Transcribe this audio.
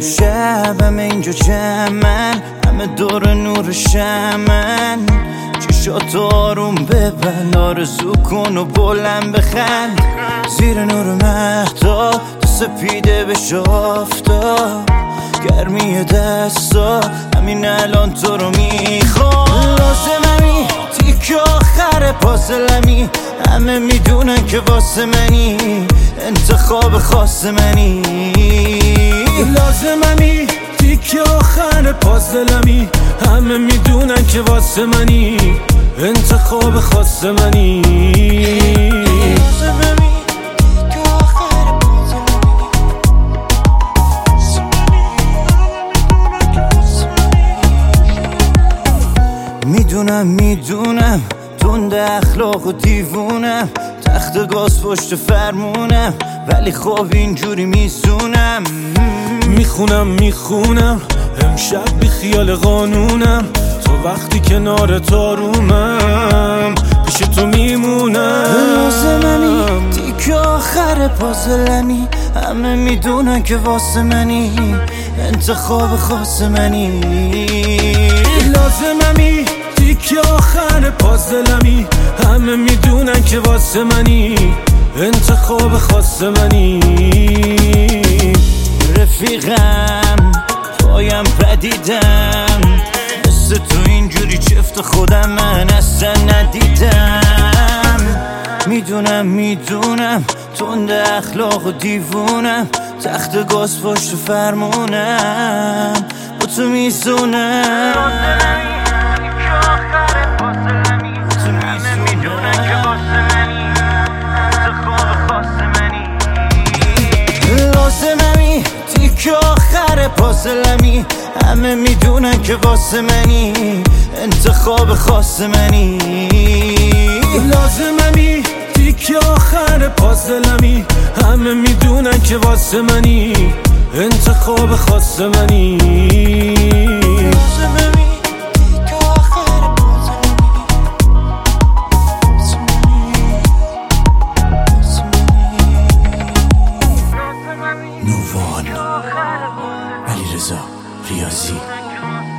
امشب همه اینجا جمعن، همه دور نور شمن. چشاتو آروم ببند، آرزو کن و بلند بخند. زیر نور مهتاب تو سپیده بشه آفتاب، گرمی دستا همین الان تو رو میخوام. لازممی تیک آخر پازلمی، همه میدونن که واسه منی، انتخاب خاص منی. لازممی تیک آخر پازلمی، همه میدونن که واسه منی، انتخاب خاص منی. میدونم تند اخلاق و دیوونم، تخت گاز پشت فرمونم، ولی خب اینجوری میسونم. میخونم امشب بی خیال قانونم، تو وقتی کنار تارومم پیش تو میمونم. لازممی تیک آخر پازلمی، همه میدونن که واسه منی، انتخاب خاص منی. لازممی تیک آخر پازلمی، همه میدونن که واسه منی، انتخاب خاص منی. رفیقم پایم پدیدم، مثل تو اینجوری چفت خودم من اصلا ندیدم. میدونم تند اخلاق و دیوونم، تخت گاز پشت فرمونم، با تو میزونم. لازممی تیک آخر پازلمی، همه میدونن که واسه منی، انتخاب خاص منی. لازممی تیک آخر پازلمی، همه میدونن که واسه منی، انتخاب خاص منی. نووان علیرضا ریاضی.